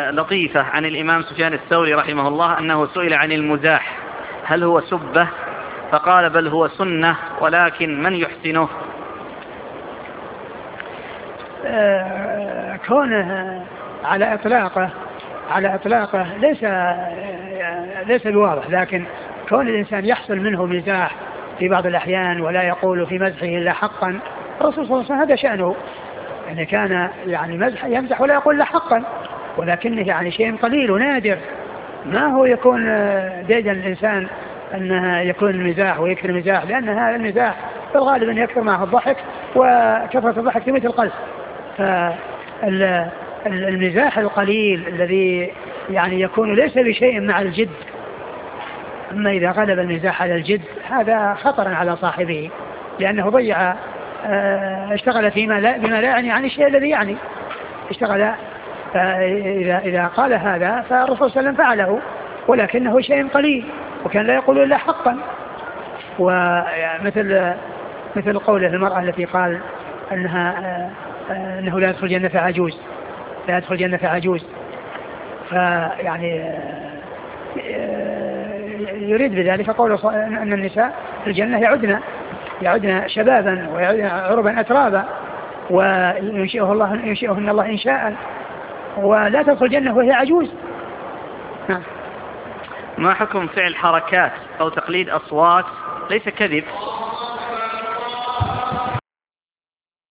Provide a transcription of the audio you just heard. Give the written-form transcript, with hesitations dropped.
لطيفة عن الإمام سفيان الثوري رحمه الله أنه سئل عن المزاح هل هو سبة؟ فقال بل هو سنة ولكن من يحسنه؟ كونه على إطلاقه ليس بواضح، لكن كون الإنسان يحصل منه مزاح في بعض الأحيان ولا يقول في مزحه إلا حقا، الرسول صلى الله عليه وسلم هذا شأنه، يعني كان يعني يمزح ولا يقول إلا حقا، ولكنه يعني شيء قليل ونادر، ما هو يكون ديدا الإنسان أنه يكون المزاح ويكثر المزاح، لأن هذا المزاح في الغالب أن يكثر معه الضحك، وكثرة الضحك تميت القلب. فالمزاح القليل الذي يعني يكون ليس بشيء مع الجد، أما إذا غلب المزاح على الجد هذا خطر على صاحبه، لأنه ضيع اشتغل بما لا يعني عن الشيء الذي يعني اشتغل. إذا قال هذا فالرسول صلى الله عليه وسلم فعله، ولكنه شيء قليل وكان لا يقول إلا حقا. ومثل قوله المرأة التي قال أنه لا يدخل الجنة عجوز، فيعني يريد بذلك قوله أن النساء في الجنة يعدن شبابا ويعدن عربا أترابا وينشئهن الله إنشاء، ولا تدخل الجنة وهي عجوز. ما حكم فعل حركات أو تقليد أصوات ليس كذب